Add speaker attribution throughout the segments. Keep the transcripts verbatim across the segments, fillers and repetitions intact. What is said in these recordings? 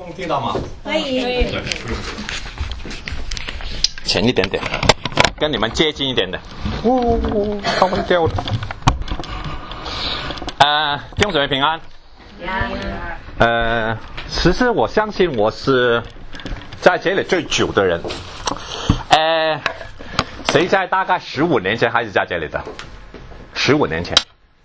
Speaker 1: 风听到吗？
Speaker 2: 可以。
Speaker 1: 前一点点，跟你们接近一点的。呜、哦，高温掉了。呃，弟兄姊妹平安。呃，其实我相信我是在这里最久的人。呃，谁在大概十五年前开始在这里的？十五年前。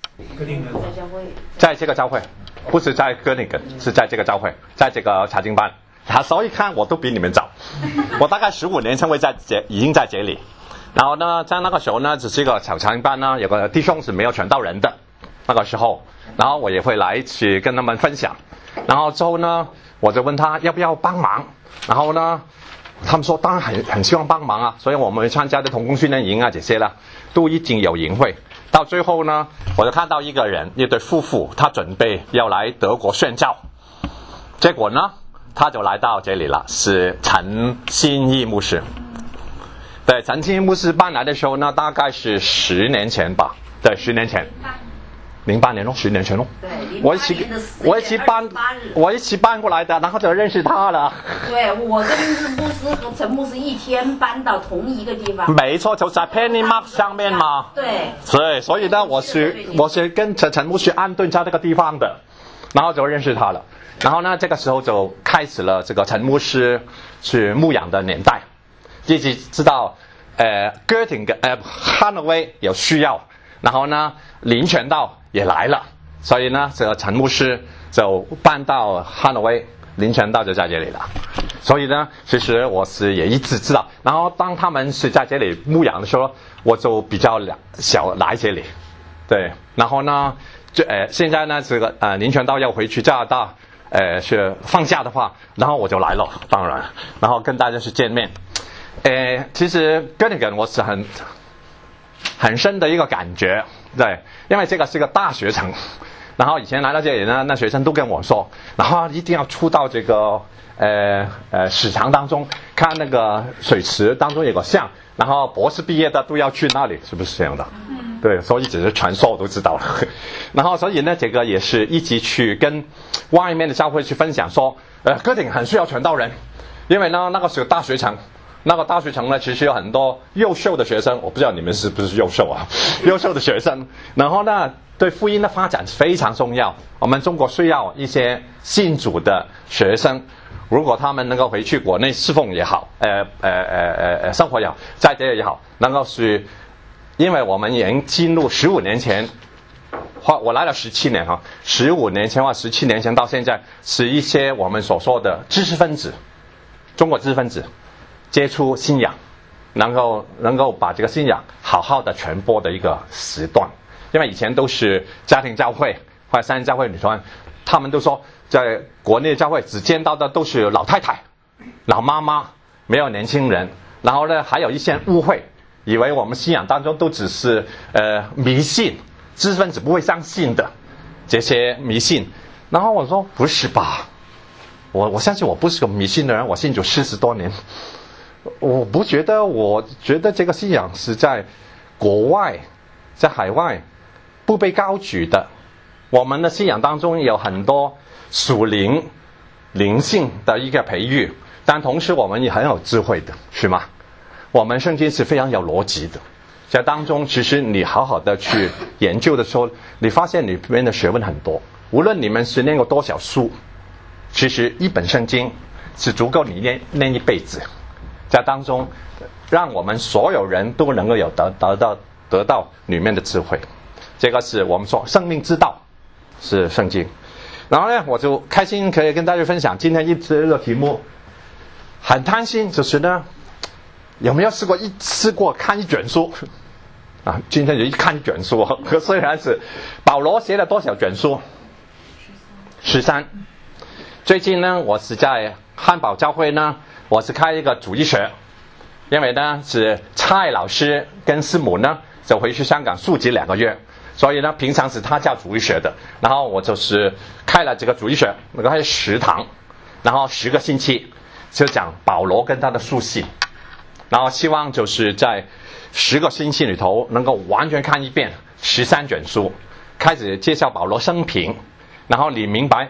Speaker 1: 在这个教会，不是在哥林根，是在这个教会，在这个查经班。他所以看我都比你们早，我大概十五年前会在这已经在这里。然后呢，在那个时候呢，只是一个小查经班呢，有个弟兄是没有传道人的那个时候，然后我也会来去跟他们分享。然后之后呢，我就问他要不要帮忙，然后呢，他们说当然很很希望帮忙啊，所以我们参加的同工训练营啊这些啦，都已经有营会。到最后呢，我就看到一个人，一对夫妇，他准备要来德国宣教，结果呢，他就来到这里了，是陈新义牧师。对，陈新义牧师搬来的时候呢，大概是十年前吧，对，十年前。零八年咯，十年前咯，我一起我一起搬我一起搬过来的，然后就认识他了。
Speaker 2: 对，我跟牧师和陈牧师一天搬到同一个地方。
Speaker 1: 没错，就在 Penny Mark 上面嘛。
Speaker 2: 对。
Speaker 1: 对，所以呢，我是我是跟陈陈牧师安顿在这个地方的，然后就认识他了。然后呢，这个时候就开始了这个陈牧师去牧养的年代，一直知道呃 Göttingen 呃汉诺威有需要，然后呢林泉道也来了，所以呢，这个陈牧师就搬到汉诺威，林泉道就在这里了。所以呢，其实我是也一直知道。然后当他们是在这里牧养的时候，我就比较小来这里，对。然后呢，就呃现在呢，这个呃林泉道要回去加拿大，呃是放假的话，然后我就来了，当然，然后跟大家去见面。呃，其实哥林根我是很很深的一个感觉。对，因为这个是个大学城，然后以前来到这里呢，那学生都跟我说，然后一定要出到这个呃呃市场当中，看那个水池当中有个像，然后博士毕业的都要去那里，是不是这样的？嗯。对，所以只是传说我都知道了。然后所以呢，这个也是一起去跟外面的教会去分享说，呃，哥林很需要传道人，因为呢那个是个大学城。那个大学城呢，其实有很多优秀的学生，我不知道你们是不是优秀啊？优秀的学生，然后呢，对福音的发展非常重要。我们中国需要一些信主的学生，如果他们能够回去国内侍奉也好，呃呃呃呃生活也好，在这里也好，能够是，因为我们已经进入十五年前，或我来了十七年哈，十五年前或十七年前到现在，是一些我们所说的知识分子，中国知识分子。接触信仰，能够能够把这个信仰好好的传播的一个时段，因为以前都是家庭教会或者三人教会女团，他们都说在国内的教会只见到的都是老太太、老妈妈，没有年轻人。然后呢，还有一些误会，以为我们信仰当中都只是呃迷信，知识分子不会相信的这些迷信。然后我说不是吧，我我相信我不是个迷信的人，我信主四十多年。我不觉得，我觉得这个信仰是在国外，在海外不被高举的。我们的信仰当中有很多属灵、灵性的一个培育，但同时我们也很有智慧的，是吗？我们圣经是非常有逻辑的，在当中其实你好好的去研究的时候，你发现里面的学问很多。无论你们是念过多少书，其实一本圣经是足够你念念一辈子。在当中，让我们所有人都能够有得得到得到里面的智慧，这个是我们说生命之道，是圣经。然后呢，我就开心可以跟大家分享今天一这个题目，很贪心，就是呢，有没有试过一试过看一卷书啊？今天就一看一卷书，虽然是保罗写了多少卷书？十三。最近呢，我是在汉堡教会呢。我是开一个主义学，因为呢是蔡老师跟师母呢就回去香港宿籍两个月，所以呢平常是他教主义学的，然后我就是开了这个主义学，那个还有十堂，然后十个星期就讲保罗跟他的书信，然后希望就是在十个星期里头能够完全看一遍十三卷书，开始介绍保罗生平，然后你明白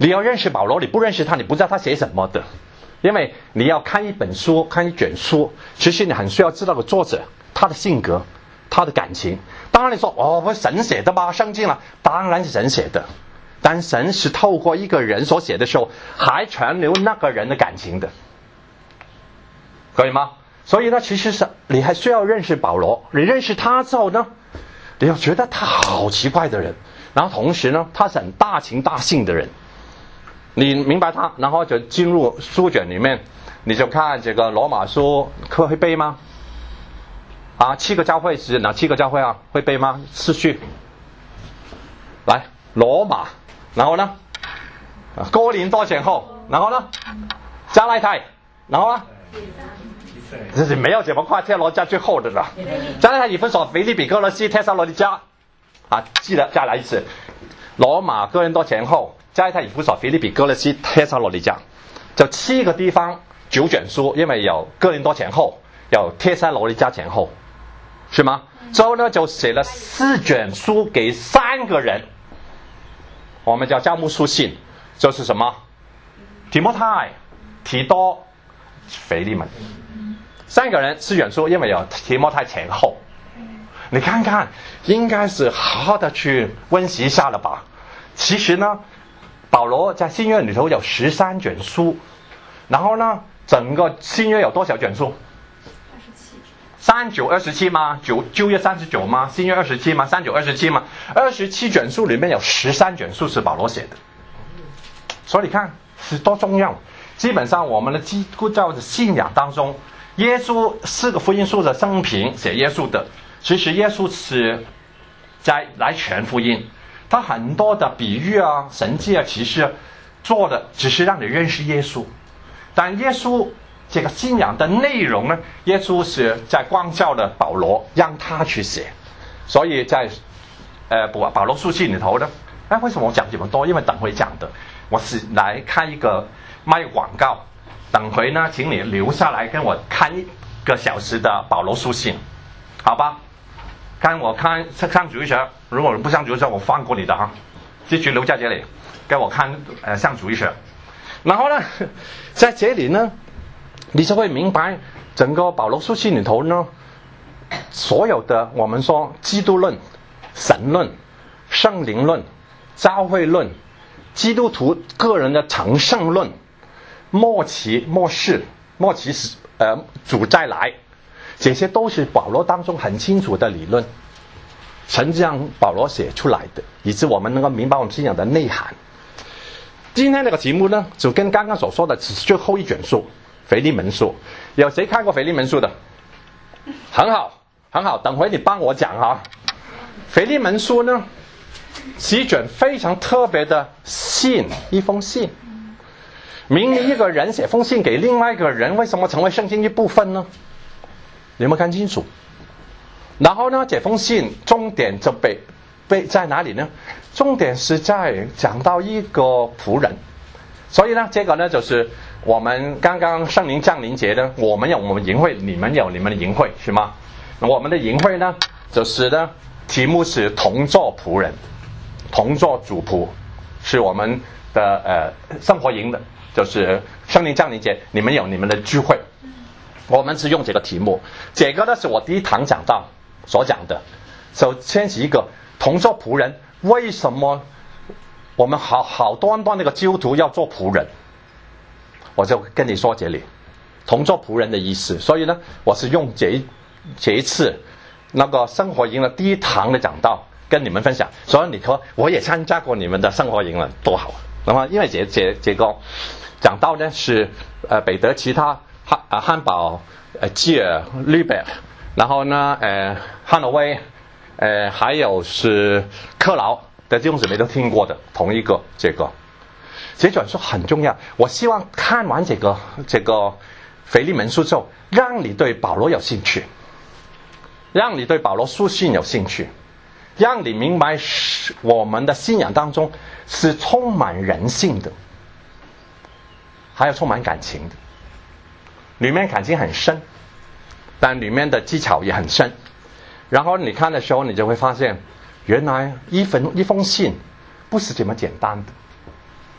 Speaker 1: 你要认识保罗，你不认识他，你不知道他写什么的。因为你要看一本书，看一卷书，其实你很需要知道个作者，他的性格，他的感情。当然你说哦，不是神写的吧，圣经了，当然是神写的，但神是透过一个人所写的时候，还存留那个人的感情的，可以吗？所以呢，其实是你还需要认识保罗，你认识他之后呢，你要觉得他好奇怪的人，然后同时呢，他是很大情大性的人，你明白他，然后就进入书卷里面，你就看这个罗马书，会背吗？啊，七个教会是哪七个教会啊？会背吗？次序，来，罗马，然后呢，哥林多前后，然后呢，加拉太，然后呢？这是没有怎么快，帖罗加最后的了。加拉太、以弗所、腓立比、哥罗西、帖撒罗尼迦，啊，记得再来一次。罗马、哥林多前后，加拉太、以弗所、腓立比、哥罗西、帖撒罗尼迦，就七个地方九卷书，因为有哥林多前后，有帖撒罗尼迦前后，是吗？之后呢，就写了四卷书给三个人，我们叫教牧书信，就是什么？提摩太、提多、腓利门。三个人四卷书，因为有提摩太前后，你看看，应该是好好的去温习一下了吧？其实呢，保罗在新约里头有十三卷书，然后呢，整个新约有多少卷书？三九二十七吗？九旧约三十九吗？新约二十七吗？三九二十七吗？二十七卷书里面有十三卷书是保罗写的，所以你看是多重要。基本上我们的基督教的信仰当中，耶稣四个福音书的生平写耶稣的，其实耶稣是在来传福音，他很多的比喻啊、神迹啊，其实做的只是让你认识耶稣，但耶稣这个信仰的内容呢，耶稣是在光照的保罗，让他去写，所以在呃保保罗书信里头呢，哎，为什么我讲这么多？因为等会讲的，我是来看一个卖广告。等回呢，请你留下来跟我看一个小时的保罗书信，好吧？看我看上主义学，如果不上主义学，我放过你的哈，继续留在这里，跟我看呃上主义学。然后呢，在这里呢，你就会明白整个保罗书信里头呢，所有的我们说基督论、神论、圣灵论、教会论、基督徒个人的成圣论。末期、末世、末期是呃主再来，这些都是保罗当中很清楚的理论，神这样保罗写出来的，以致我们能够明白我们信仰的内涵。今天这个题目呢，就跟刚刚所说的只是最后一卷书腓利门书，有谁看过腓利门书的？很好，很好，等会你帮我讲啊。腓利门书呢，是一卷非常特别的信，一封信。明明一个人写封信给另外一个人，为什么成为圣经一部分呢？你有没有看清楚？然后呢，这封信重点就被被在哪里呢？重点是在讲到一个仆人，所以呢，这个呢就是我们刚刚圣灵降临节呢，我们有我们营会，你们有你们的营会，是吗？我们的营会呢，就是呢，题目是同作仆人，同作主仆，是我们的呃生活营的。就是圣灵降临节，你们有你们的聚会，我们是用这个题目。这个呢是我第一堂讲到所讲的。首先是一个同作仆人，为什么我们好好端端那个基督徒要做仆人？我就跟你说这里同作仆人的意思。所以呢，我是用这一这一次那个生活营的第一堂的讲道跟你们分享。所以你说我也参加过你们的生活营了，多好！那么因为这这这个讲到呢是呃北德其他汉啊汉堡呃基尔利贝，然后呢呃汉诺威呃还有是克劳的弟兄姊妹都听过的同一个这个，这卷书很重要。我希望看完这个这个腓利门书之后，让你对保罗有兴趣，让你对保罗书信有兴趣，让你明白我们的信仰当中是充满人性的，还有充满感情的，里面感情很深，但里面的技巧也很深。然后你看的时候，你就会发现，原来一封一封信不是这么简单的。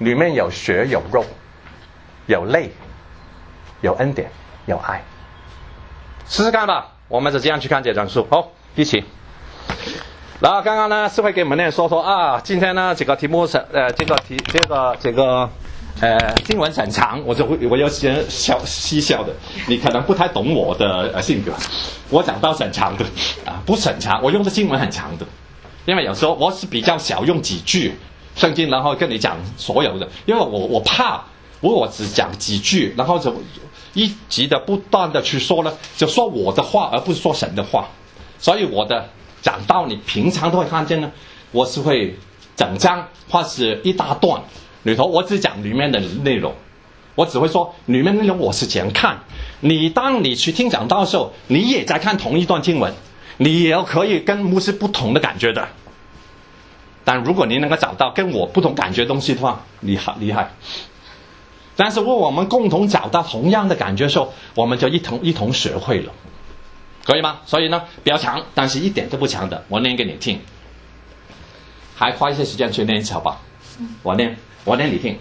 Speaker 1: 里面有血有肉，有泪，有恩典，有爱。试试看吧，我们就这样去看这张书。好，一起。然后刚刚呢，是会给我们念说说啊，今天呢这个题目是呃这个题这个这个呃经文很长，我就会我有些笑嬉笑的，你可能不太懂我的呃性格，我讲到很长的啊，不是很长，我用的经文很长的，因为有时候我是比较少用几句圣经，然后跟你讲所有的，因为我我怕如果我只讲几句，然后就一直的不断的去说呢，就说我的话而不是说神的话，所以我的讲到你平常都会看见呢，我是会整章或是一大段里头，我只讲里面的内容，我只会说里面内容我是怎样看。你当你去听讲道的时候，你也在看同一段经文，你也可以跟牧师不同的感觉的。但如果你能够找到跟我不同感觉的东西的话，厉害厉害。但是如果我们共同找到同样的感觉的时候，我们就一同一同学会了。可以吗？所以呢，比较长，但是一点都不长的，我念给你听。还花一些时间去念一次，好不好？我念，我念你听。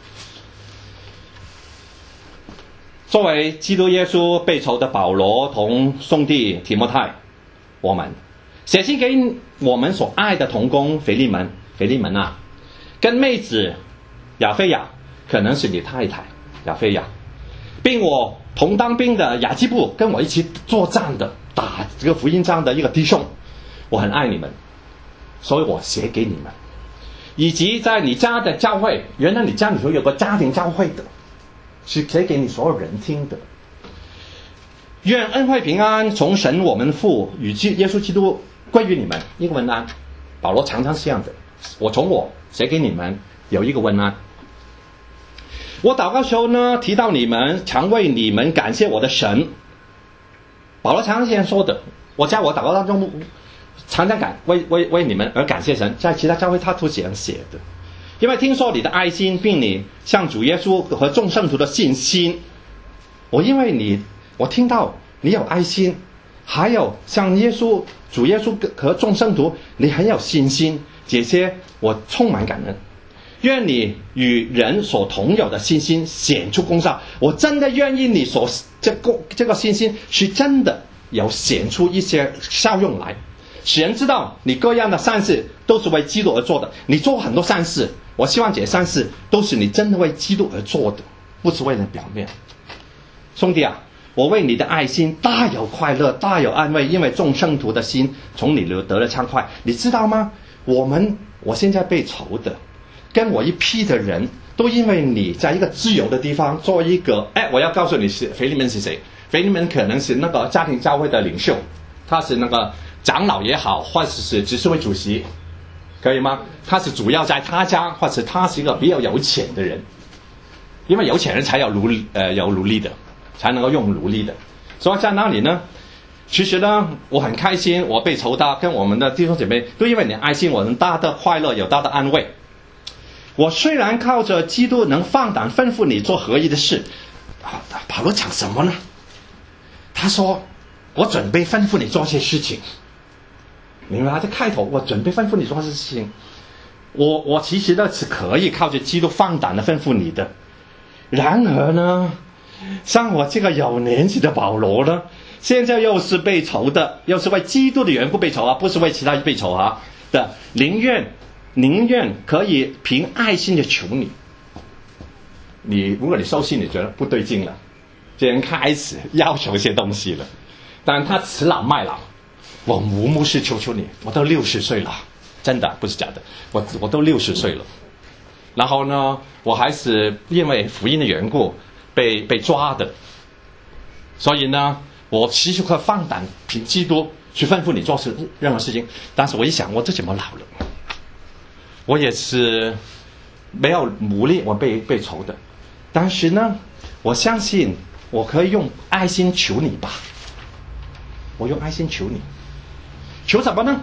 Speaker 1: 作为基督耶稣被囚的保罗同兄弟提摩太，我们写信给我们所爱的同工腓利门，腓利门啊，跟妹子亚菲亚，可能是你太太亚菲亚，并我同当兵的雅基布，跟我一起作战的打这个福音仗的一个弟兄，我很爱你们，所以我写给你们。以及在你家的教会，原来你家里头有个家庭教会的，是写给你所有人听的。愿恩惠平安从神我们父与耶稣基督归于你们。一个问安，保罗常常是这样的，我从我写给你们有一个问安。我祷告时候呢，提到你们，常为你们感谢我的神。保罗常常这样说的，我在我祷告当中常常感为为为你们而感谢神，在其他教会他都这样写的。因为听说你的爱心，并你向主耶稣和众圣徒的信心，我因为你，我听到你有爱心，还有向耶稣主耶稣和众圣徒你很有信心，这些我充满感恩。愿你与人所同有的信心显出功效，我真的愿意你所这个这个信心是真的有显出一些效用来，使人知道你各样的善事都是为基督而做的。你做很多善事，我希望这些善事都是你真的为基督而做的，不是为了表面。兄弟啊，我为你的爱心大有快乐，大有安慰，因为众圣徒的心从你得了畅快。你知道吗？我们我现在被囚的，跟我一批的人都因为你在一个自由的地方做一个，哎，我要告诉你是腓利门是谁？腓利门可能是那个家庭教会的领袖，他是那个长老也好，或者是执事会主席，可以吗？他是主要在他家，或者他是一个比较有钱的人，因为有钱人才有奴隶，呃，有奴隶的，才能够用奴隶的。所以在那里呢，其实呢，我很开心，我被囚到，跟我们的弟兄姐妹都因为你爱心，我能大的快乐，有大的安慰。我虽然靠着基督能放胆吩咐你做合一的事，啊，保罗讲什么呢？他说我准备吩咐你做些事情，明白吗？在开头我准备吩咐你做些事情，我我其实呢是可以靠着基督放胆的吩咐你的。然而呢，像我这个有年纪的保罗呢，现在又是被囚的，又是为基督的缘故被囚啊，不是为其他被囚啊的，宁愿宁愿可以凭爱心的求你。你如果你收信，你觉得不对劲了，这人开始要求一些东西了，但他倚老卖老，我吴牧师求求你，我都六十岁了，真的不是假的，我我都六十岁了，然后呢，我还是因为福音的缘故被被抓的，所以呢，我其实可放胆凭基督去吩咐你做事任何事情。但是我一想，我这怎么老了？我也是没有努力，我被被囚的。但是呢，我相信我可以用爱心求你吧。我用爱心求你，求什么呢？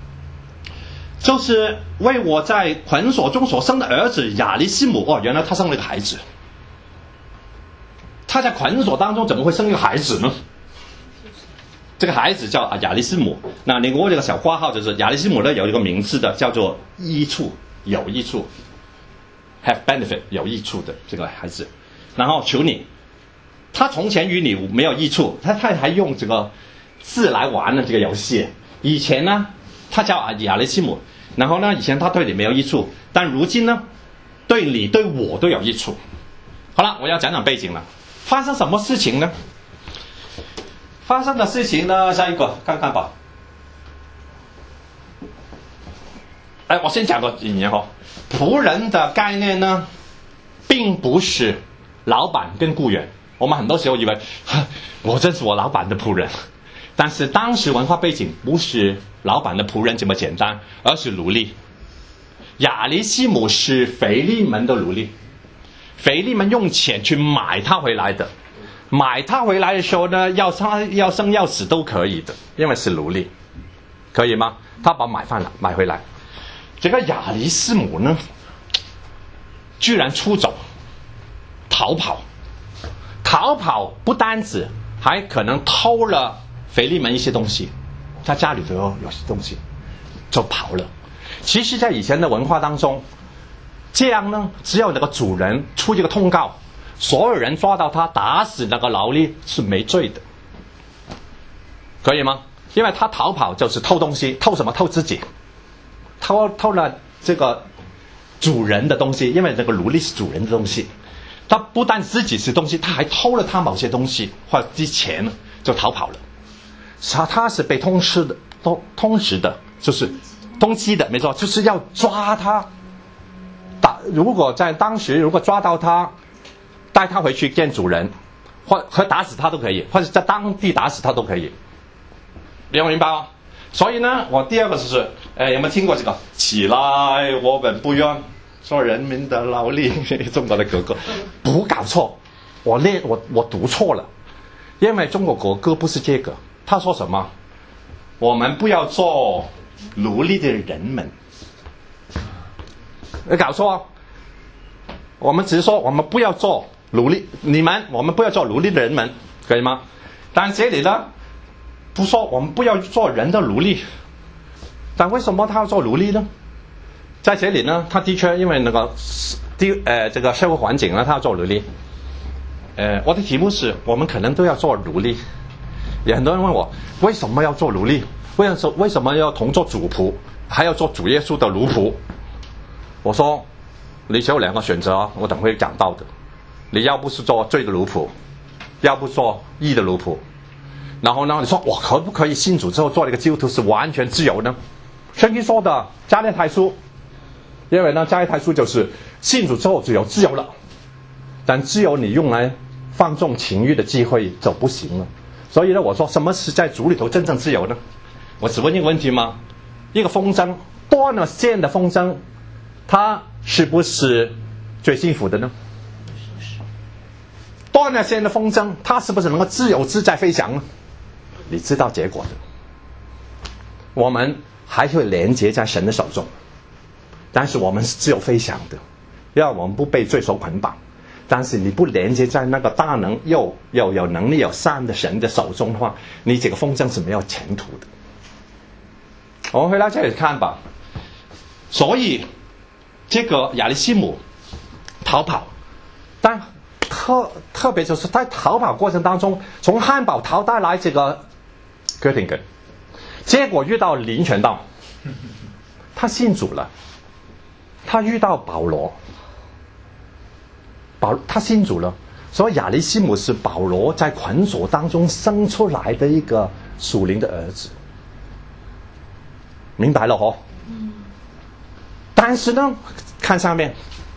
Speaker 1: 就是为我在捆锁中所生的儿子亚利西姆。哦，原来他生了一个孩子。他在捆锁当中怎么会生一个孩子呢？这个孩子叫啊亚利西姆。那你给我这个小括号，就是亚利西姆呢有一个名字的，叫做益处，有益处。 have benefit 有益处的这个孩子，然后求你，他从前与你没有益处，他他还用这个字来玩的这个游戏。以前呢，他叫亚雷西姆，然后呢，以前他对你没有益处，但如今呢，对你对我都有益处。好了，我要讲讲背景了。发生什么事情呢？发生的事情呢，下一个看看吧。哎，我先讲个引言哦。仆人的概念呢，并不是老板跟雇员。我们很多时候以为，我真是我老板的仆人，但是当时文化背景不是老板的仆人这么简单，而是奴隶。亚里西姆是腓利门的奴隶，腓利门用钱去买他回来的，买他回来的时候呢，要生要生要死都可以的，因为是奴隶，可以吗？他把买饭了买回来。这个亚里西姆呢，居然出走，逃跑，逃跑不单止，还可能偷了腓利门一些东西，他家里头有些东西，就跑了。其实，在以前的文化当中，这样呢，只有那个主人出一个通告，所有人抓到他，打死那个劳力是没罪的，可以吗？因为他逃跑就是偷东西，偷什么？偷自己。偷偷了这个主人的东西，因为这个奴隶是主人的东西，他不但自己是东西，他还偷了他某些东西或者之前就逃跑了。他他是被通知的，通通知的，就是通缉的，没错，就是要抓他。打如果在当时如果抓到他，带他回去见主人，或或打死他都可以，或者在当地打死他都可以。你有明白吗？所以呢，我第二个就是，呃，有没有听过这个？起来，我们不愿做人民的劳力，中国的国歌，不搞错，我念我我读错了，因为中国国歌不是这个，他说什么？我们不要做奴隶的人们，搞错、哦，我们只是说我们不要做奴隶，你们我们不要做奴隶的人们，可以吗？但这里呢？不说我们不要做人的奴隶，但为什么他要做奴隶呢？在这里呢，他的确因为那个地呃这个社会环境呢，他要做奴隶。呃，我的题目是我们可能都要做奴隶。有很多人问我为什么要做奴隶？为什么为什么要同做主仆，还要做主耶稣的奴仆？我说你只有两个选择，我等会讲到的。你要不是做罪的奴仆，要不做义的奴仆。然后呢，你说我可不可以信主之后做了一个基督徒是完全自由呢？圣经说的加利太书，因为呢加利太书就是信主之后就有自由了，但自由你用来放纵情欲的机会就不行了。所以呢，我说什么是在主里头真正自由呢？我只问一个问题吗？一个风筝断了线的风筝，它是不是最幸福的呢？断了线的风筝，它是不是能够自由自在飞翔呢？你知道结果的，我们还会连接在神的手中，但是我们是自由飞翔的，因为我们不被罪所捆绑。但是你不连接在那个大能又又有能力有善的神的手中的话，你这个风筝是没有前途的。我们回到这里看吧。所以这个亚里西姆逃跑，但特特别就是在逃跑过程当中，从汉堡逃带来这个哥廷根，结果遇到林权道，他信主了，他遇到保罗，保他信主了，所以亚里西姆是保罗在捆锁当中生出来的一个属灵的儿子，明白了哦？但是呢，看上面。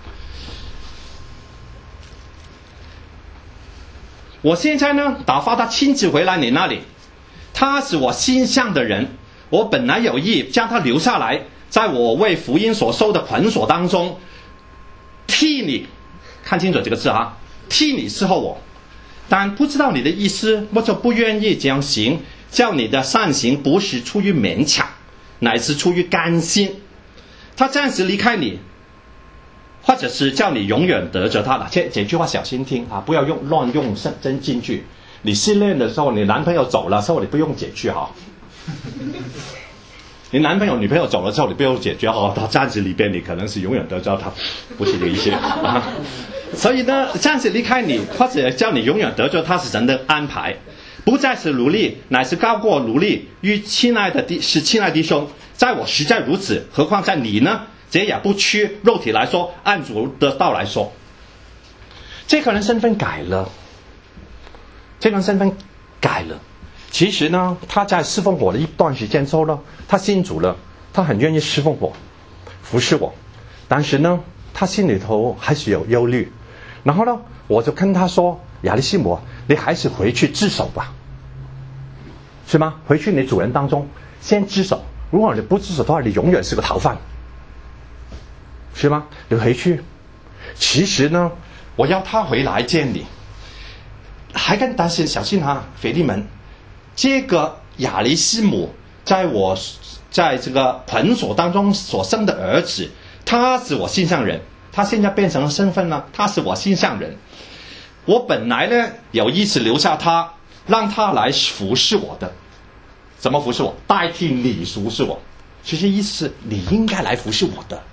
Speaker 1: 我现在呢，打发他亲自回来你那里。他是我心向的人，我本来有意将他留下来，在我为福音所受的捆锁当中，替你看清楚这个字啊，替你伺候我。但不知道你的意思，我就不愿意这样行，叫你的善行不是出于勉强，乃是出于甘心。他暂时离开你，或者是叫你永远得着他的。这这句话小心听啊，不要用乱用真金句。你失恋的时候，你男朋友走了之后，你不用这句哈。 你男朋友女朋友走了之后，你不用解决哦，他暂时离别你，可能是永远得着他，不是这个意思啊。所以呢，暂时离开你，或者叫你永远得着他是神的安排，不再是奴隶，乃是高过奴隶，与亲爱的弟是亲爱弟兄，在我实在如此，何况在你呢？这也不屈肉体来说，按主的道来说，这个人身份改了，这个人身份改了。其实呢，他在侍奉我的一段时间之后呢，他信主了，他很愿意侍奉我，服侍我，但是呢，他心里头还是有忧虑。然后呢，我就跟他说：“亚利西姆，你还是回去自首吧，是吗？回去你主人当中先自首。如果你不自首的话，你永远是个逃犯，是吗？你回去。其实呢，我要他回来见你，还更担心小心哈，腓利门。”这个亚利西姆在我在这个捆锁当中所生的儿子，他是我心上人，他现在变成了身份呢，他是我心上人。我本来呢有意思留下他，让他来服侍我的。怎么服侍我？代替你服侍我。其实意思是你应该来服侍我的，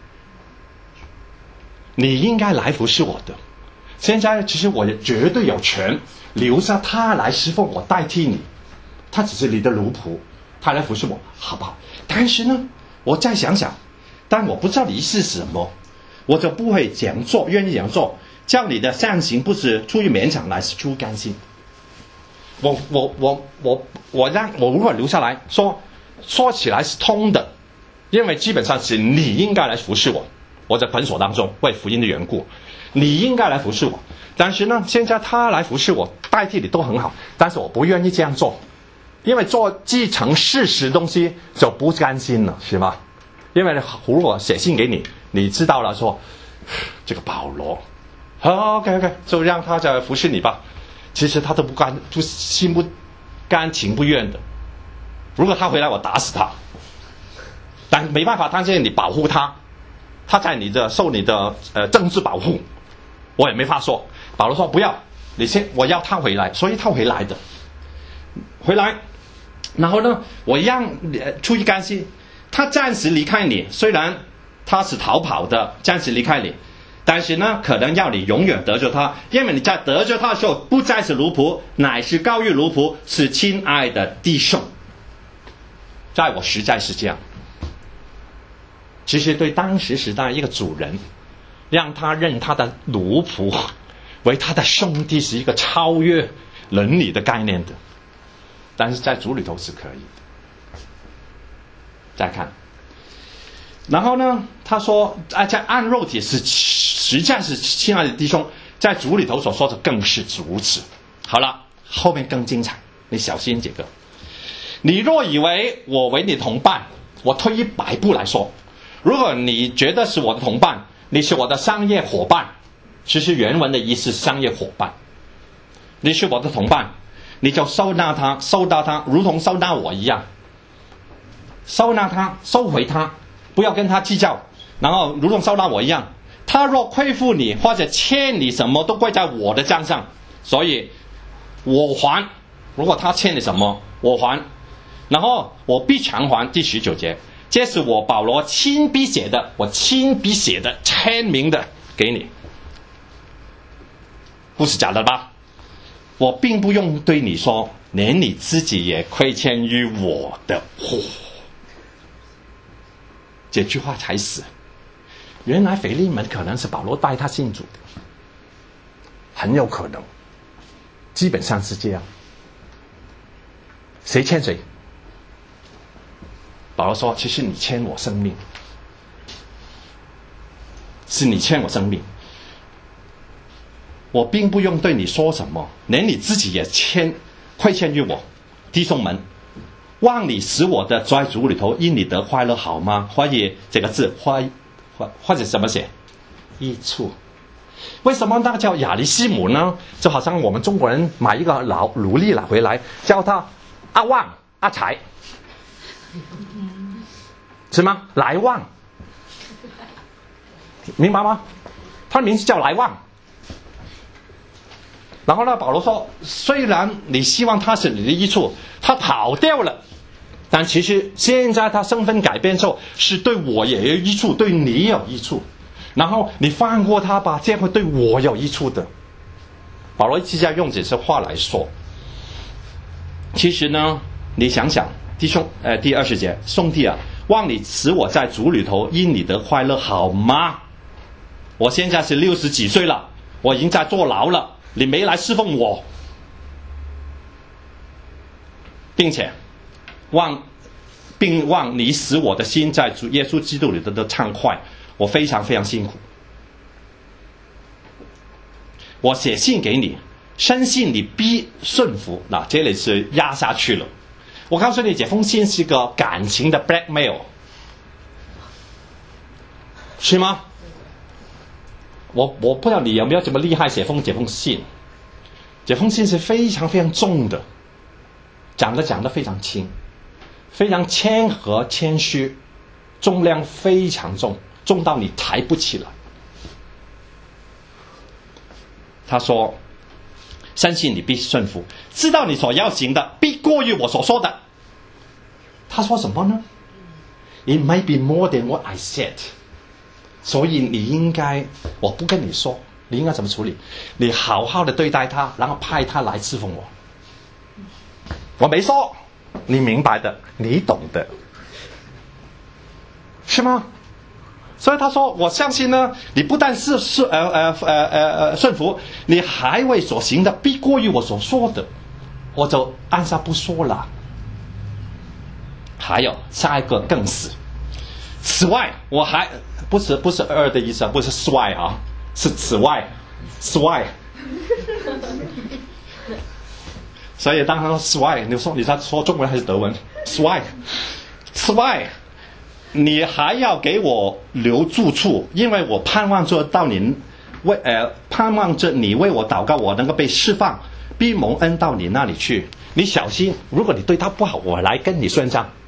Speaker 1: 你应该来服侍我的。现在其实我也绝对有权留下他来侍奉我，代替你，他只是你的奴仆，他来服侍我，好不好？但是呢，我再想想，但我不知道你是什么，我就不会这样做，愿意这样做。叫你的善行不是出于勉强，乃是出于甘心。我我我我我让我如果留下来说，说起来是通的，因为基本上是你应该来服侍我，我在捆锁当中为福音的缘故。你应该来服侍我，但是呢，现在他来服侍我，代替你都很好，但是我不愿意这样做，因为做继承事实的东西就不甘心了，是吗？因为如果写信给你，你知道了说这个保罗，好 ，OK OK， 就让他再服侍你吧。其实他都不甘，不心不甘情不愿的。如果他回来，我打死他，但没办法，但是你保护他，他在你的受你的呃政治保护。我也没法说。保罗说不要，你先，我要他回来，所以他回来的，回来，然后呢，我让呃出于甘心，他暂时离开你，虽然他是逃跑的，暂时离开你，但是呢，可能要你永远得着他，因为你在得着他的时候，不再是奴仆，乃是高于奴仆，是亲爱的弟兄。在我实在是这样。其实对当时时代一个主人，让他认他的奴仆为他的兄弟是一个超越伦理的概念的，但是在主里头是可以的。再看，然后呢，他说啊，在按肉体是实在是亲爱的弟兄，在主里头所说的更是如此。好了，后面更精彩，你小心这个。你若以为我为你同伴，我退一百步来说，如果你觉得是我的同伴，你是我的商业伙伴，其实原文的意思是商业伙伴。你是我的同伴，你就收纳他，收纳他，如同收纳我一样，收纳他，收回他，不要跟他计较，然后如同收纳我一样。他若亏负你或者欠你什么，都归在我的账上，所以我还。如果他欠你什么，我还，然后我必偿还。第十九节，这是我保罗亲笔写的，我亲笔写的，签名的给你，不是假的吧？我并不用对你说，连你自己也亏欠于我的货。这句话才死。原来腓利门可能是保罗带他信主的，很有可能，基本上是这样。谁欠谁？保罗说，其实你欠我生命，是你欠我生命，我并不用对你说什么，连你自己也欠亏欠于我。弟兄们，望你使我的在主里头因你得快乐，好吗？或者这个字或或或者怎么写？益处。为什么那个叫亚利西姆呢？就好像我们中国人买一个老奴隶来回来，叫他阿旺阿财，是吗？来旺，明白吗？他的名字叫来旺。然后呢，保罗说，虽然你希望他是你的益处，他跑掉了， 但其实现在他身份改变之后，是对我也有益处，对你有益处。然后你放过他吧，这样会对我有益处的。保罗一直在用这些话来说。其实呢，你想想，弟兄，呃，第二十节，兄弟啊，望你使我在主里头因你得快乐，好吗？我现在是六十几岁了，我已经在坐牢了，你没来侍奉我，并且望，并望你使我的心在主耶稣基督里头的畅快。我非常非常辛苦，我写信给你，深信你必顺服。那这里是压下去了。我告诉你，这封信是个感情的 blackmail， 是吗？我我不知道你有没有这么厉害写封这封信。这封信是非常非常重的，讲的讲的非常轻，非常谦和谦虚，重量非常重。重到你抬不起来。他说，相信你必顺服，知道你所要行的必过于我所说的。他说什么呢？ It might be more than what I said。 所以你应该，我不跟你说，你应该怎么处理？你好好的对待他，然后派他来侍奉我。我没说，你明白的，你懂的，是吗？所以他说，我相信呢，你不但是是呃呃呃呃呃顺服，你还为所行的必过于我所说的。我就按下不说了。还有下一个更死。此外，我还不是不是二的意思，不是此外啊，是此外，此外。所以当他说此外，你说你在说中文还是德文？此外，此外。你还要给我留住处，因为我盼望着到您为呃盼望着你为我祷告，我能够被释放，必蒙恩到你那里去。你小心，如果你对他不好，我来跟你算账。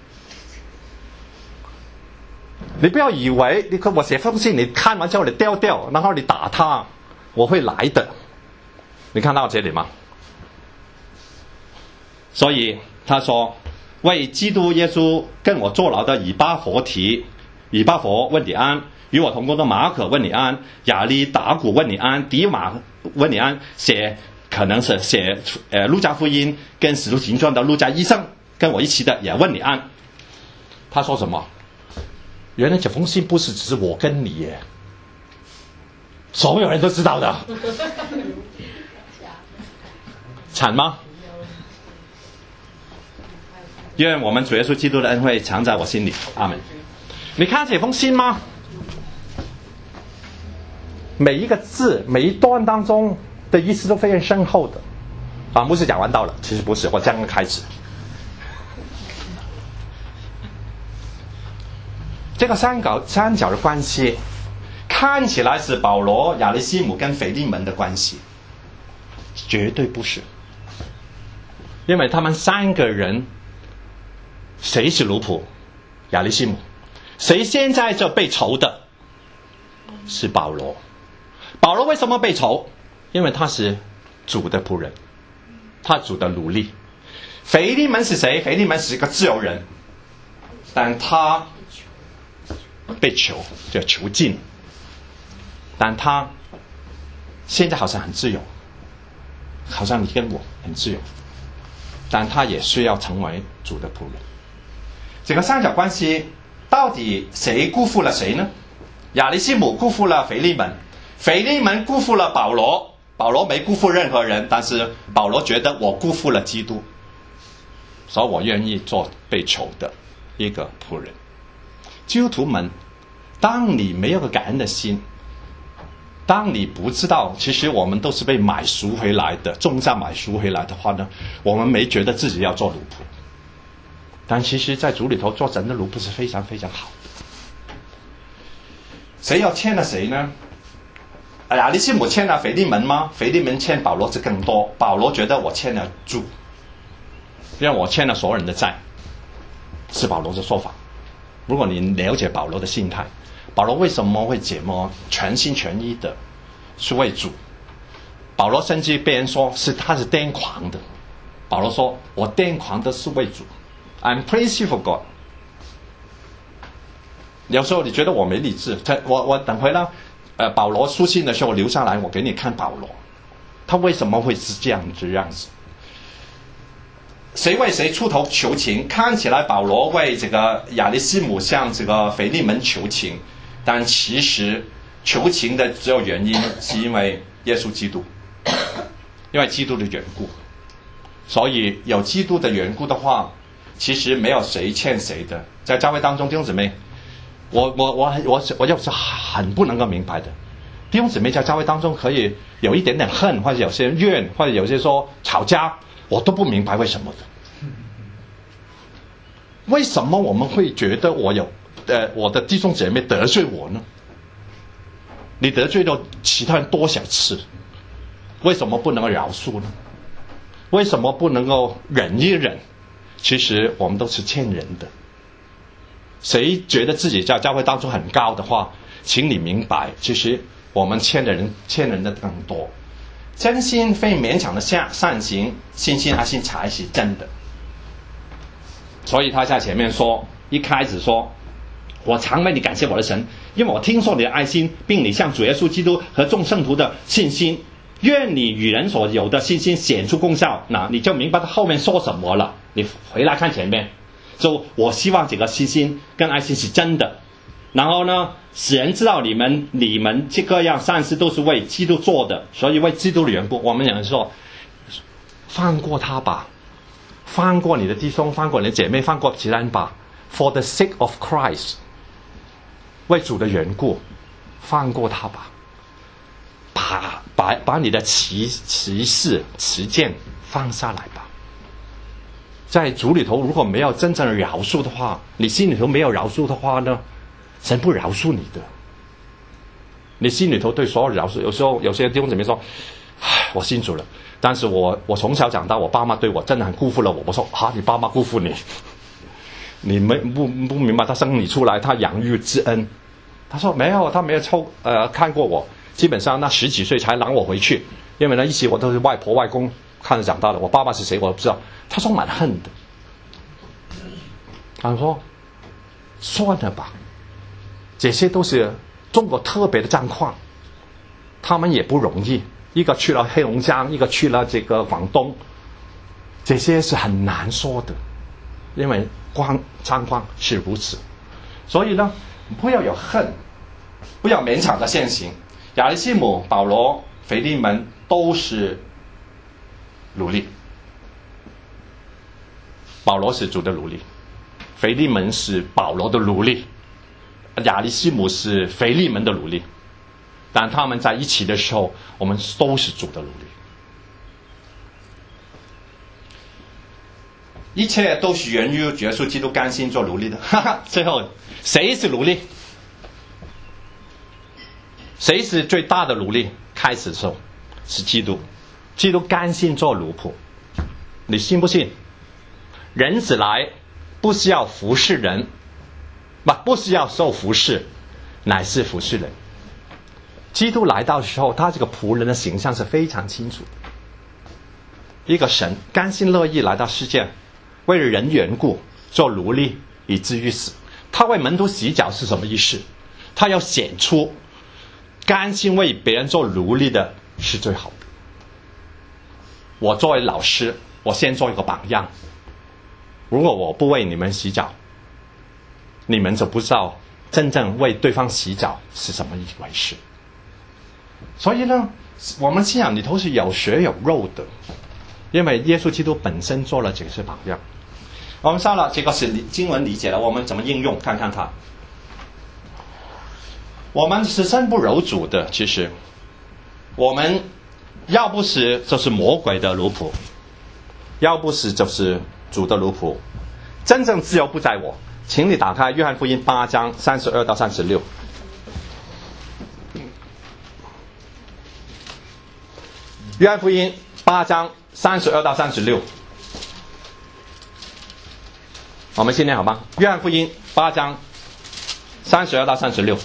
Speaker 1: 你不要以为你跟我写封信，你看完之后你丢掉，然后你打他，我会来的。你看到这里吗？所以他说。为基督耶稣跟我坐牢的以巴弗提，以巴弗问你安；与我同工的马可问你安；亚利达古问你安；迪马问你安。写可能是写呃路加福音跟使徒行传的路加医生跟我一起的也问你安。他说什么？原来这封信不是只是我跟你耶，所有人都知道的。惨吗？愿我们主耶稣基督的恩惠常在我心里，阿门。你看这封信吗？每一个字每一段当中的意思都非常深厚的啊！牧师讲完到了，其实不是，我刚刚开始。这个三角三角的关系看起来是保罗、亚利西姆跟腓利门的关系，绝对不是，因为他们三个人。谁是奴仆？亚利西姆。谁现在就被囚的？是保罗。保罗为什么被囚？因为他是主的仆人，他主的奴隶。腓利门是谁？腓利门是一个自由人，但他被囚，就囚禁。但他现在好像很自由，好像你跟我很自由，但他也需要成为主的仆人。这个三角关系到底谁辜负了谁呢？亚利西姆辜负了腓利门，腓利门辜负了保罗，保罗没辜负任何人，但是保罗觉得我辜负了基督，所以我愿意做被囚的一个仆人。基督徒们，当你没有个感恩的心，当你不知道其实我们都是被买赎回来的，重价买赎回来的话呢，我们没觉得自己要做奴仆。但其实在主里头做神的奴仆是非常非常好的。谁要欠了谁呢？亚利西姆欠了腓利门吗？腓利门欠保罗是更多。保罗觉得我欠了主，因为我欠了所有人的债，是保罗的说法。如果你了解保罗的心态，保罗为什么会这么全心全意的去为主？保罗甚至被人说是他是癫狂的。保罗说我癫狂的是为主。 I'm crazy for God。有时候你觉得我没理智，我我等会呢，呃，保罗书信的时候留下来，我给你看保罗，他为什么会是这样子样子？谁为谁出头求情？看起来保罗为这个亚利西姆向这个腓利门求情，但其实求情的只有原因，是因为耶稣基督，因为基督的缘故。所以有基督的缘故的话，其实没有谁欠谁的。在教会当中，弟兄姊妹，我我我我我又是很不能够明白的。弟兄姊妹在教会当中可以有一点点恨，或者有些怨，或者有些说吵架，我都不明白为什么的。为什么我们会觉得我有呃我的弟兄姐妹得罪我呢？你得罪了其他人多少次？为什么不能够饶恕呢？为什么不能够忍一忍？其实我们都是欠人的。谁觉得自己在教会当中很高的话，请你明白，其实我们欠的人欠人的更多。真心非勉强的善善行，信心爱心才是真的。所以他在前面说，一开始说，我常为你感谢我的神，因为我听说你的爱心，并你向主耶稣基督和众圣徒的信心，愿你与人所有的信心显出功效。那你就明白他后面说什么了。你回来看前面，就我希望这个信心跟爱心是真的，然后呢，使人知道你们你们这个样善事都是为基督做的，所以为基督的缘故，我们有人说放过他吧，放过你的弟兄，放过你的姐妹，放过其他人吧。For the sake of Christ， 为主的缘故，放过他吧。把把把你的歧歧视、歧见放下来吧。在主里头，如果没有真正的饶恕的话，你心里头没有饶恕的话呢，神不饶恕你的。你心里头对所有饶恕，有时候有些弟兄姊妹说，唉，我信主了，但是我我从小长大，我爸妈对我真的很辜负了我。我说啊，你爸妈辜负你，你们不不明白他生你出来，他养育之恩。他说没有，他没有抽呃看过我，基本上那十几岁才让我回去，因为呢一起我都是外婆外公看着长大的，我爸爸是谁我都不知道。他说蛮恨的，他说算了吧，这些都是中国特别的状况，他们也不容易，一个去了黑龙江，一个去了这个广东，这些是很难说的，因为光状况是如此。所以呢，不要有恨，不要勉强的现行。亚利西姆、保罗、腓利门都是奴隶，保罗是主的奴隶，腓利门是保罗的奴隶，亚利西姆是腓利门的奴隶。但他们在一起的时候，我们都是主的奴隶。一切都是源于耶稣基督甘心做奴隶的。哈哈，最后谁是奴隶？谁是最大的奴隶？开始的时候是基督，基督甘心做奴仆。你信不信？人子来不是要服侍人，不不是要受服侍，乃是服侍人。基督来到的时候，他这个仆人的形象是非常清楚的。一个神甘心乐意来到世界，为了人缘故做奴隶，以至于死。他为门徒洗脚是什么意思？他要显出甘心为别人做奴隶的是最好的。我作为老师，我先做一个榜样。如果我不为你们洗脚，你们就不知道真正为对方洗脚是什么一回事。所以呢，我们信仰里头是有血有肉的，因为耶稣基督本身做了这些榜样。我们算了，这个是经文理解了，我们怎么应用？看看它。我们是身不由主的，其实我们要不是就是魔鬼的奴仆，要不是就是主的奴仆。真正自由不在我，请你打开约翰福音八章三十二到三十六。约翰福音八章三十二到三十六，我们先念好吗？约翰福音八章三十二到三十六，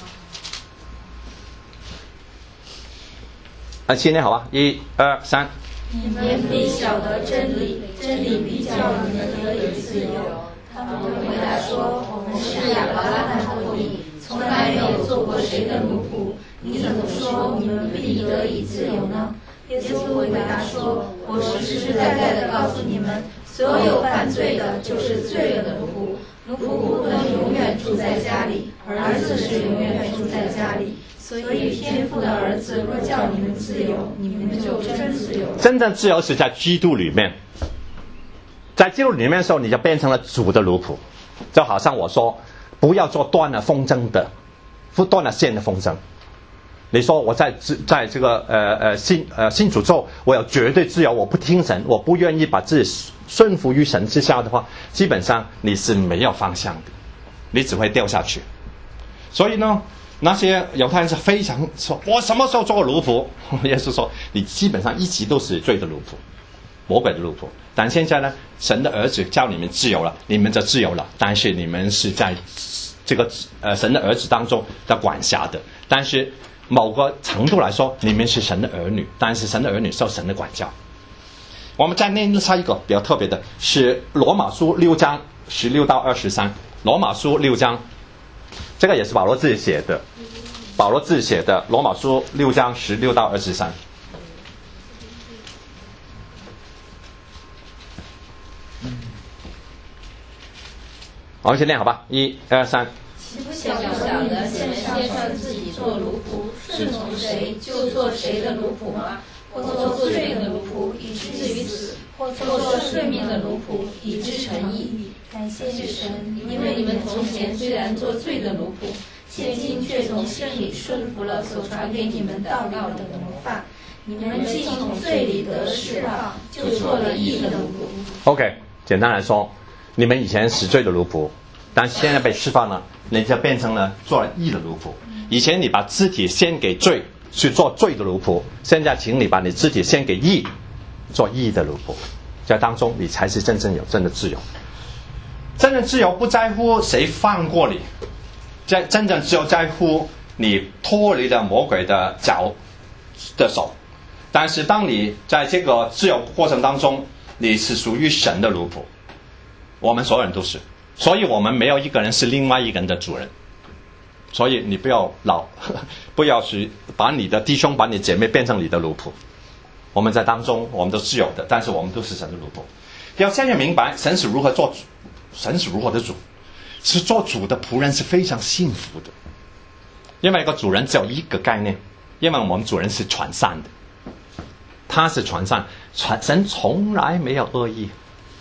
Speaker 1: 啊，先念好吧，一二三。
Speaker 3: 你们必晓得真理，真理必叫你们得以自由。 他们回答说：“我们是亚伯拉罕后裔，从来没有做过谁的奴仆。你怎么说你们必得以自由呢？”耶稣回答说：“我实实在在的告诉你们，所有犯罪的，就是罪恶的奴仆。奴仆不能永远住在家里，儿子是永远住在家里。所以天父的儿子若叫你们自由，你们就真自由了。”
Speaker 1: 真正自由是在基督里面，在基督里面的时候，你就变成了主的奴仆。就好像我说，不要做断了风筝的，断了线的风筝。你说我在在这个呃呃信呃信主之后，我有绝对自由，我不听神，我不愿意把自己顺服于神之下的话，基本上你是没有方向的，你只会掉下去。所以呢，那些犹太人是非常说，我什么时候做过奴仆？耶稣说，你基本上一直都是罪的奴仆，魔鬼的奴仆。但现在呢，神的儿子叫你们自由了，你们就自由了。但是你们是在这个呃神的儿子当中的管辖的，但是某个程度来说，你们是神的儿女，但是神的儿女受神的管教。我们再念下一个比较特别的，是罗马书六章十六到二十三。罗马书六章，这个也是保罗自己写的，保罗自己写的罗马书六章十六到二十三。我们先念好吧，一、二、三。
Speaker 3: 岂不小小的先先算自己做奴仆，顺从谁就做谁的奴仆吗？或做罪的奴仆，以至于死；或做顺命的奴仆，以致成义。感谢神，因为你们从前虽然做罪的奴仆，现今却从心里顺服了所传给你们道理的模范。你们既从罪里得释放，就做了义的奴仆。
Speaker 1: OK， 简单来说，你们以前是罪的奴仆，但现在被释放了，你就变成了做了义的奴仆。以前你把肢体献给罪，去做罪的奴仆，现在请你把你肢体献给义，做义的奴仆。在当中，你才是真正有真的自由。真正自由不在乎谁放过你，真真正自由在乎你脱离了魔鬼的脚的手。但是当你在这个自由过程当中，你是属于神的奴仆，我们所有人都是，所以我们没有一个人是另外一个人的主人。所以你不要老不要去把你的弟兄把你姐妹变成你的奴仆。我们在当中我们都自由的，但是我们都是神的奴仆。要先要明白神是如何做主，神是如何的主，是做主的仆人是非常幸福的。因为一个主人只有一个概念，因为我们主人是传善的，他是传善，传神从来没有恶意。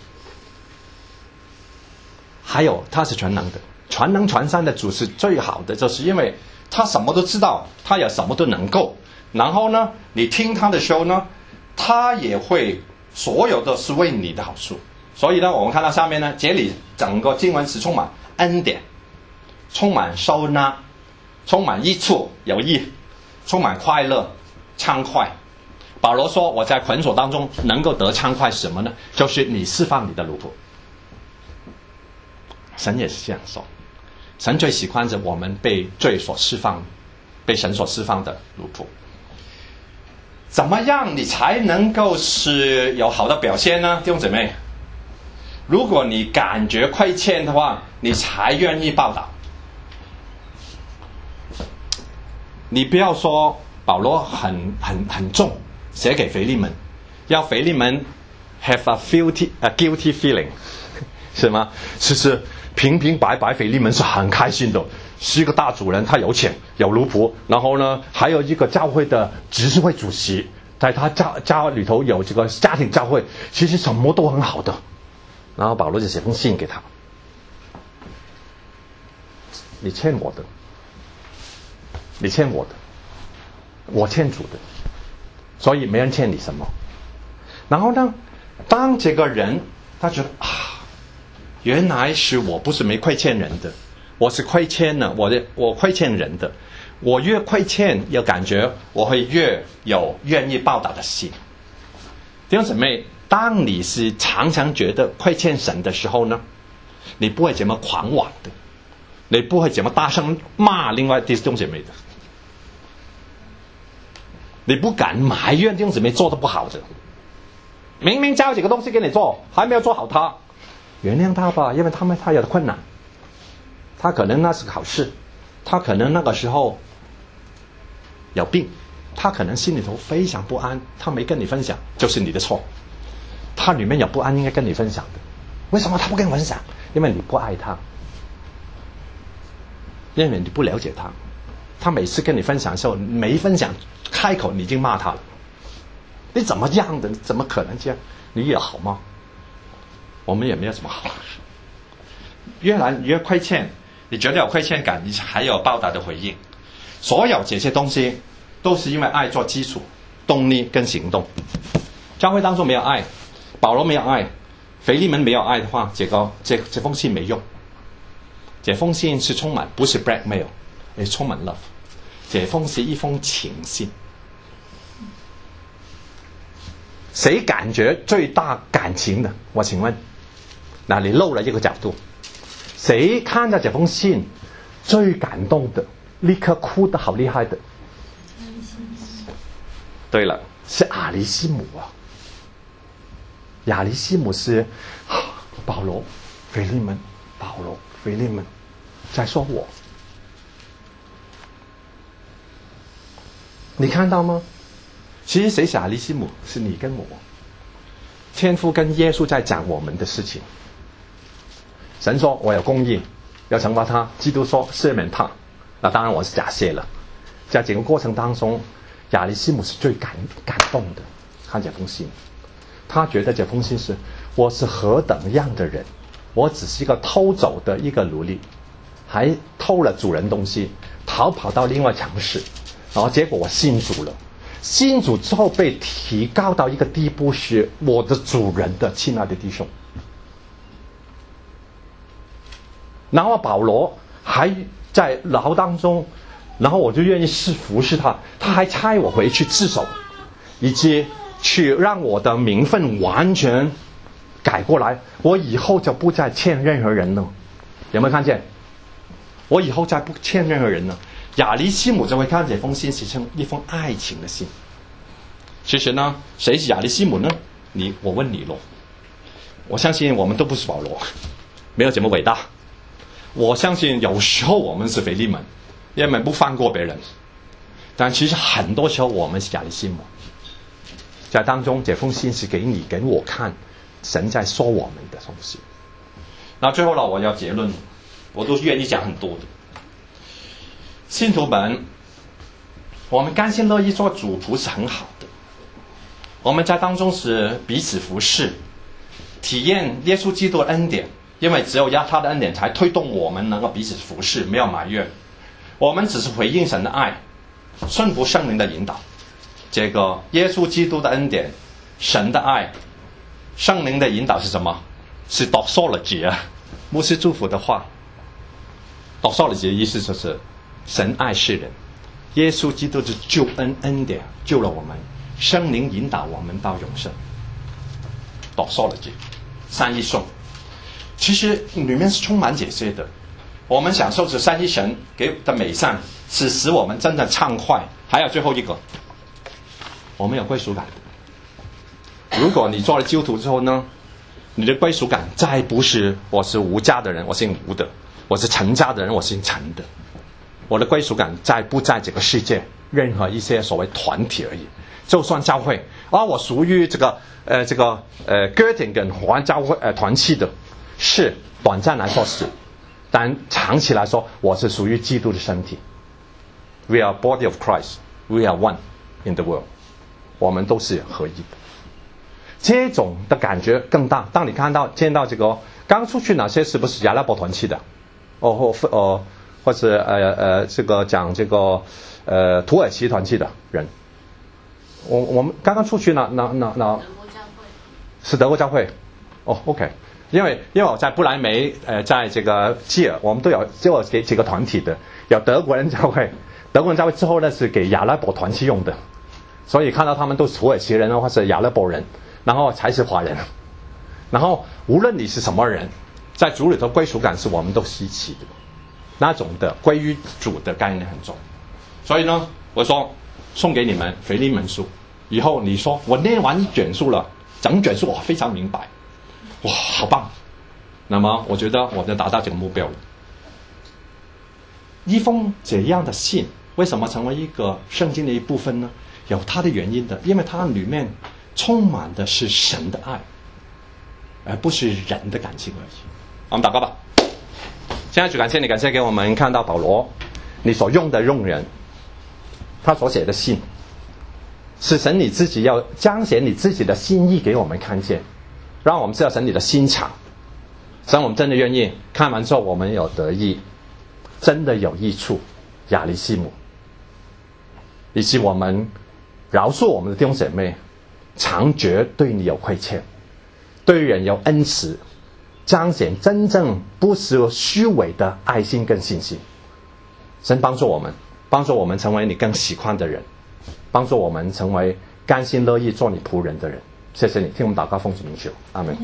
Speaker 1: 还有他是全能的，全能传善的主是最好的，就是因为他什么都知道，他也什么都能够。然后呢，你听他的时候呢，他也会所有的是为你的好处。所以呢，我们看到下面呢，这里整个经文是充满恩典，充满收纳，充满益处有益，充满快乐畅快。保罗说，我在捆锁当中能够得畅快，什么呢？就是你释放你的奴仆。神也是这样说，神最喜欢着我们被罪所释放，被神所释放的奴仆。怎么样你才能够是有好的表现呢？弟兄姊妹，如果你感觉亏欠的话，你才愿意报答。你不要说保罗很很很重，写给腓利门，要腓利门 have a guilty a guilty feeling， 是吗？其实平平白白腓利门是很开心的，是一个大主人，他有钱有奴仆，然后呢还有一个教会的执事会主席，在他家家里头有这个家庭教会，其实什么都很好的。然后保罗就写封信给他，你欠我的，你欠我的，我欠主的，所以没人欠你什么。然后呢，当这个人他觉得啊，原来是我不是没亏欠人的，我是亏欠了我的，我亏欠人的。我越亏欠，有感觉我会越有愿意报答的心。弟兄姊妹，当你是常常觉得亏欠神的时候呢，你不会怎么狂妄的，你不会怎么大声骂另外弟兄姊妹的，你不敢埋怨弟兄姊妹做得不好的。明明交几个东西给你做，还没有做好它， 原谅他吧，因为他们他有困难，他可能那是考试，他可能那个时候有病，他可能心里头非常不安，他没跟你分享就是你的错，他里面有不安应该跟你分享的，为什么他不跟你分享？因为你不爱他，因为你不了解他，他每次跟你分享的时候没分享，开口你已经骂他了，你怎么样的？你怎么可能这样？你也好吗？我们也没有什么好。越来越亏欠，你觉得有亏欠感，你还有报答的回应。所有这些东西都是因为爱做基础、动力跟行动。教会当中没有爱，保罗没有爱，腓利门没有爱的话，这个这这封信没用。这封信是充满，不是 blackmail， 也充满 love。这封是一封情信。谁感觉最大感情的？我请问，那你漏了一个角度。谁看到这封信最感动的，立刻哭得好厉害的？对了，是亚里西姆啊。亚里西姆是保罗、腓利门、保罗、腓利门在说我，你看到吗？其实谁是亚里西姆？是你跟我。天父跟耶稣在讲我们的事情。神说我有公义，要惩罚他；基督说赦免他。那当然我是假设了。在整个过程当中，亚里西姆是最感感动的。看这封信，他觉得这封信是我是何等样的人，我只是一个偷走的一个奴隶，还偷了主人东西，逃跑到另外城市，然后结果我信主了。信主之后被提高到一个地步，是我的主人的亲爱的弟兄。然后保罗还在牢当中，然后我就愿意是服侍他，他还差我回去自首，以及去让我的名分完全改过来，我以后就不再欠任何人了。有没有看见？我以后再不欠任何人了。亚里西姆就会看这封信是成一封爱情的信。其实呢，谁是亚里西姆呢？你我问你咯。我相信我们都不是保罗，没有这么伟大。我相信有时候我们是腓利门，因为不放过别人，但其实很多时候我们是亚里西姆。在当中，这封信是给你给我看神在说我们的东西。那最后呢，我要结论，我都愿意讲很多的。信徒们，我们甘心乐意做主仆是很好的。我们在当中是彼此服侍，体验耶稣基督的恩典，因为只有他的恩典才推动我们能够彼此服侍，没有埋怨。我们只是回应神的爱，顺服圣灵的引导。这个耶稣基督的恩典、神的爱、圣灵的引导是什么？是 doxology 啊，不是祝福的话。doxology 的意思就是神爱世人，耶稣基督的救恩恩典救了我们，圣灵引导我们到永生。doxology 三一颂，其实里面是充满这些的。我们享受着三一神给的美善，是使我们真的畅快。还有最后一个，我们有归属感的。如果你做了基督徒之后呢，你的归属感再不是我是吴家的人，我姓吴的；我是陈家的人，我姓陈的。我的归属感再不在这个世界任何一些所谓团体而已。就算教会啊，我属于这个呃这个呃哥廷根华教会呃团契的，是短暂来说是，但长期来说，我是属于基督的身体。We are body of Christ. We are one in the world. 我们都是合一的。这种的感觉更大。当你看到见到这个刚出去哪些是不是亚拉伯团契的，哦或呃或者呃呃这个讲这个呃土耳其团契的人，我我们刚刚出去那那那那是德国教会。哦 ，OK。因为因为我在不来梅，呃，在这个基尔，我们都有就有给几个团体的，有德国人教会，德国人教会之后呢是给亚拉伯团契用的，所以看到他们都是土耳其人或者亚拉伯人，然后才是华人。然后无论你是什么人，在主里头归属感是我们都是一起的，那种的归于主的概念很重。所以呢，我说送给你们腓利门书，以后你说我念完一卷书了，整卷书我非常明白。哇，好棒！ 那么我觉得我们就达到这个目标了。一封这样的信为什么成为一个圣经的一部分呢？有它的原因的，因为它里面充满的是神的爱，而不是人的感情而已。我们祷告吧。现在主感谢你，感谢给我们看到保罗你所用的用人，他所写的信，是神你自己要彰显你自己的心意给我们看见，让我们知道神你的心肠。神，我们真的愿意看完之后我们有得益，真的有益处，亚利西姆，以及我们饶恕我们的弟兄姐妹，常觉对你有亏欠，对人有恩慈，彰显真正不是虚伪的爱心跟信心。神帮助我们，帮助我们成为你更喜欢的人，帮助我们成为甘心乐意做你仆人的人。谢谢你，听我们祷告，奉主名求，阿门。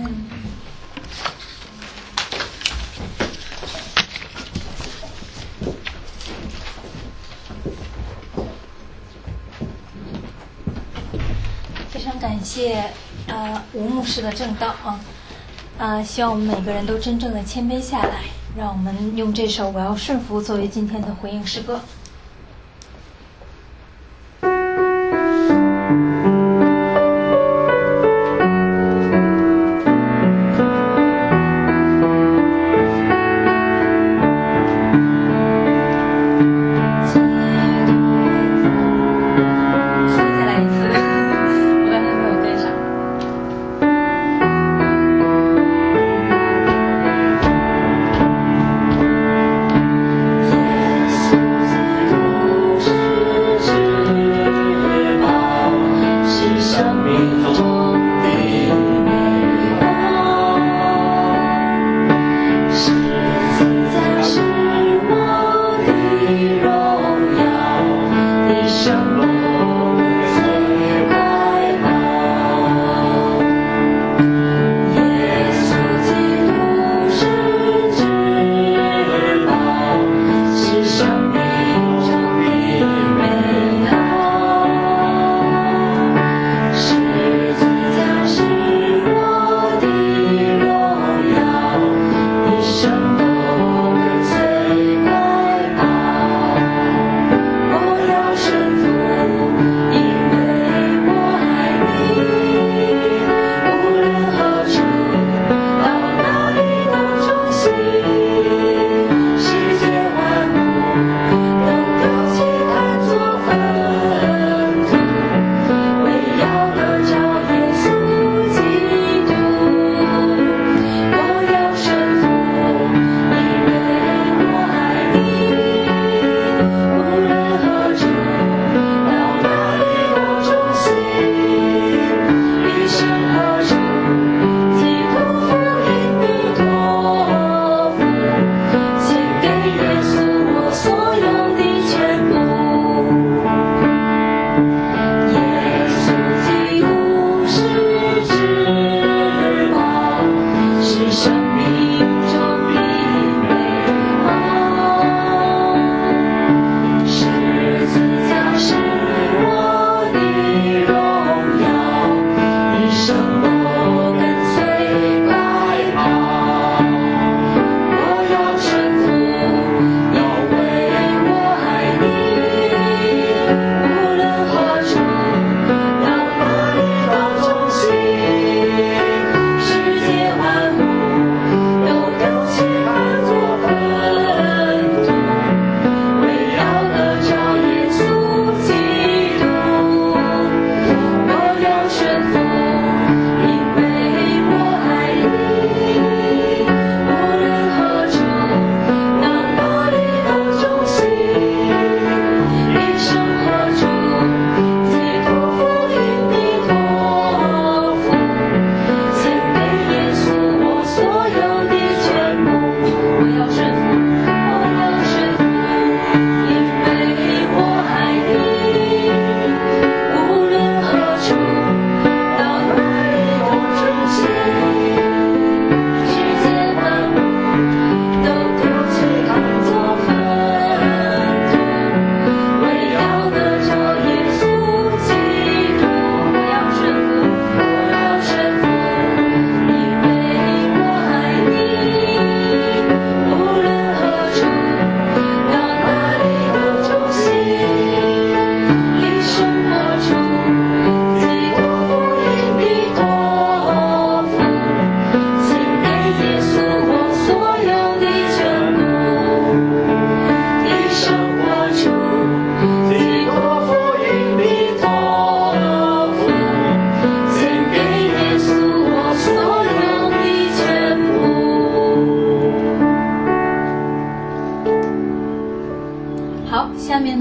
Speaker 3: 非常感谢呃吴牧师的正道啊，呃，希望我们每个人都真正的谦卑下来，让我们用这首《我要顺服》作为今天的回应诗歌。
Speaker 4: 耶稣。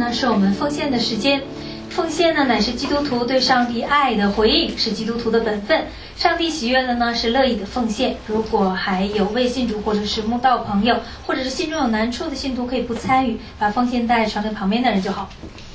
Speaker 4: 呢，是我们奉献的时间。奉献呢，乃是基督徒对上帝爱的回应，是基督徒的本分。上帝喜悦的呢，是乐意的奉献。如果还有未信主或者是慕道朋友，或者是心中有难处的信徒，可以不参与，把奉献袋传给旁边的人就好。